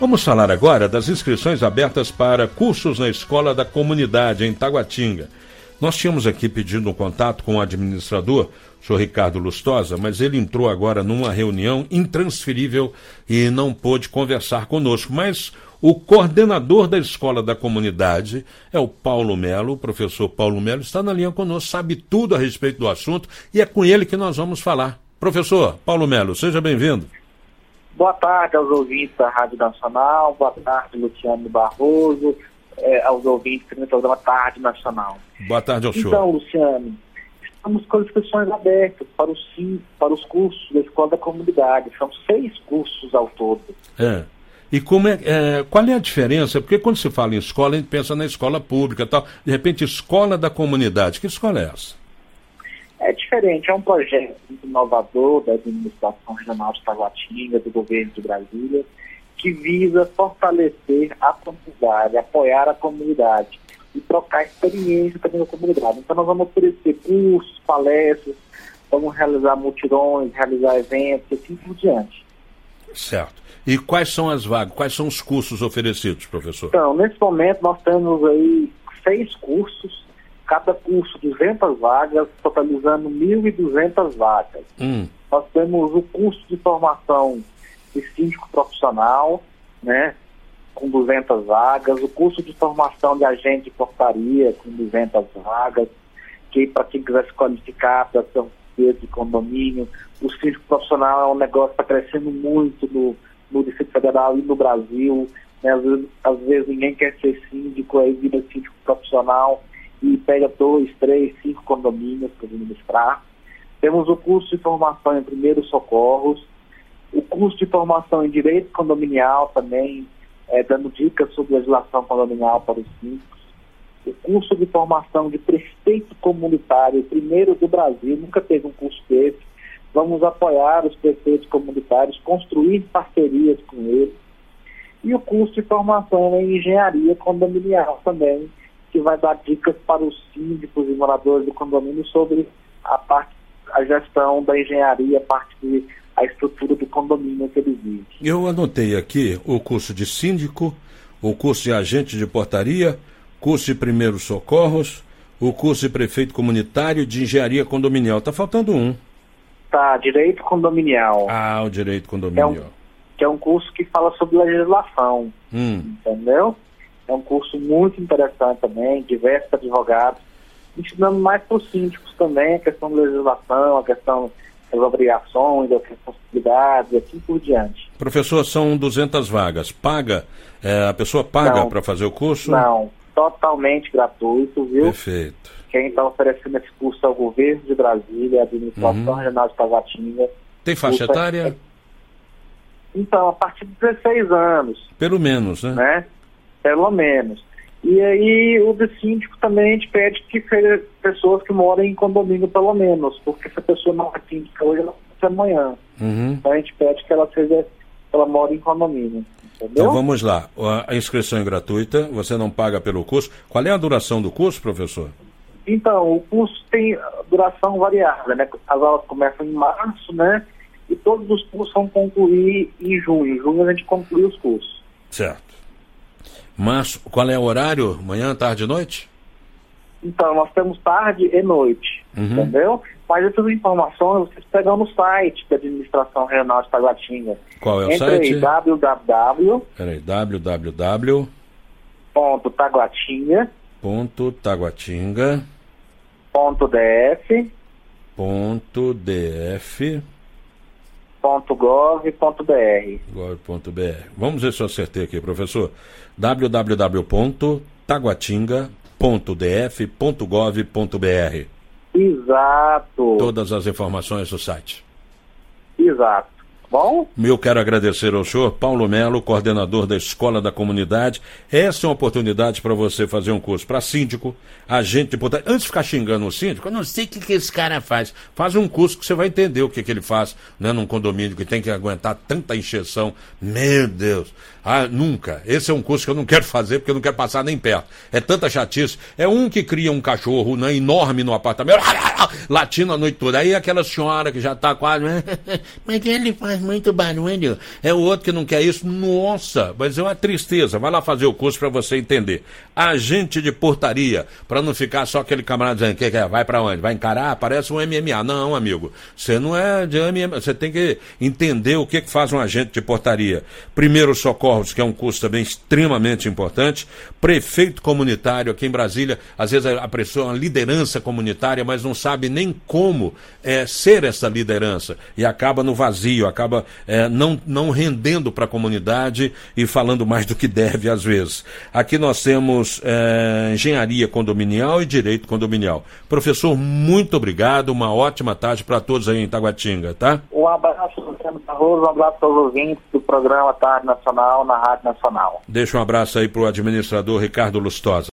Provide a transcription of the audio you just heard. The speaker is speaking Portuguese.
Vamos falar agora das inscrições abertas para cursos na Escola da Comunidade, em Taguatinga. Nós tínhamos aqui pedido um contato com o administrador, o senhor Ricardo Lustosa, mas ele entrou agora numa reunião intransferível e não pôde conversar conosco. Mas o coordenador da Escola da Comunidade é o Paulo Melo, o professor Paulo Melo, está na linha conosco, sabe tudo a respeito do assunto e é com ele que nós vamos falar. Professor Paulo Melo, seja bem-vindo. Boa tarde aos ouvintes da Rádio Nacional, boa tarde, Luciano Barroso, aos ouvintes do programa Tarde Nacional. Boa tarde ao senhor. Então, Luciano, estamos com inscrições abertas para os cursos da Escola da Comunidade. São 6 cursos ao todo. E qual é a diferença? Porque quando se fala em escola, a gente pensa na escola pública e tal. De repente, Escola da Comunidade. Que escola é essa? É diferente, é um projeto inovador da administração regional de Taguatinga, do governo de Brasília, que visa fortalecer a comunidade, apoiar a comunidade e trocar experiência também da comunidade. Então nós vamos oferecer cursos, palestras, vamos realizar mutirões, realizar eventos e assim por diante. Certo. E quais são as vagas, quais são os cursos oferecidos, professor? Então, nesse momento nós temos aí 6 cursos, cada curso 200 vagas, totalizando 1.200 vagas. Nós temos o curso de formação de síndico profissional, né, com 200 vagas, o curso de formação de agente de portaria com 200 vagas, que para quem quiser se qualificar para ser um de condomínio. O síndico profissional é um negócio que está crescendo muito no Distrito Federal e no Brasil, né? Às vezes ninguém quer ser síndico, aí vira síndico profissional e pega 2, 3, 5 condomínios para administrar. Temos o curso de formação em primeiros socorros, o curso de formação em direito condominial também, dando dicas sobre legislação condominial para os síndicos. O curso de formação de prefeito comunitário, primeiro do Brasil, nunca teve um curso desse. Vamos apoiar os prefeitos comunitários, construir parcerias com eles. E o curso de formação em engenharia condominial também, que vai dar dicas para os síndicos e moradores do condomínio sobre a gestão da engenharia, a estrutura do condomínio que eles vivem. Eu anotei aqui o curso de síndico, o curso de agente de portaria, curso de primeiros socorros, o curso de prefeito comunitário, de engenharia condominial. Está faltando um. Tá, direito condominial. O direito condominial. Que é um curso que fala sobre legislação, entendeu? É um curso muito interessante também, diversos advogados, ensinando mais para os síndicos também a questão da legislação, a questão das obrigações, das responsabilidades e assim por diante. Professor, são 200 vagas. A pessoa paga para fazer o curso? Não, totalmente gratuito, viu? Perfeito. Quem está oferecendo esse curso é o governo de Brasília, a administração regional de Taguatinga. Tem faixa etária? Então, a partir de 16 anos. Pelo menos, né? Pelo menos. E aí, o de síndico também a gente pede que seja pessoas que moram em condomínio, pelo menos, porque se a pessoa não é síndica hoje, ela vai ser amanhã. Então a gente pede que ela more em condomínio. Entendeu? Então vamos lá. A inscrição é gratuita, você não paga pelo curso. Qual é a duração do curso, professor? Então, o curso tem duração variável, né? As aulas começam em março, né? E todos os cursos vão concluir em junho. Em junho a gente conclui os cursos. Certo. Mas qual é o horário? Manhã, tarde e noite? Então, nós temos tarde e noite, entendeu? Mas essas informações vocês pegam no site da Administração Regional de Taguatinga. Qual é o site? Entre www. taguatinga.taguatinga.df.gov.br. Vamos ver se eu acertei aqui, professor. www.taguatinga.df.gov.br. Exato. Todas as informações do site. Exato. Bom? Eu quero agradecer ao senhor Paulo Melo, coordenador da Escola da Comunidade. Essa é uma oportunidade para você fazer um curso para síndico, agente de portaria. Antes de ficar xingando o síndico, eu não sei o que esse cara faz. Faz um curso que você vai entender o que ele faz, né, num condomínio que tem que aguentar tanta encheção. Meu Deus. Nunca. Esse é um curso que eu não quero fazer porque eu não quero passar nem perto. É tanta chatice. É um que cria um cachorro, né, enorme no apartamento, latindo a noite toda. Aí aquela senhora que já está quase... Mas ele faz faz muito barulho. É o outro que não quer isso. Nossa, mas é uma tristeza. Vai lá fazer o curso para você entender. Agente de portaria, para não ficar só aquele camarada dizendo que vai para onde? Vai encarar? Parece um MMA. Não, amigo, você não é de MMA, você tem que entender o que faz um agente de portaria. Primeiros socorros, que é um curso também extremamente importante. Prefeito comunitário, aqui em Brasília, às vezes a pessoa é uma liderança comunitária, mas não sabe nem como ser essa liderança, e acaba no vazio, acaba não rendendo para a comunidade e falando mais do que deve às vezes. Aqui nós temos engenharia condominial e direito condominial. Professor, muito obrigado, uma ótima tarde para todos aí em Taguatinga, tá? Um abraço, Luciano Barroso, um abraço aos ouvintes do programa Tarde Nacional na Rádio Nacional. Deixa um abraço aí para o administrador Ricardo Lustosa.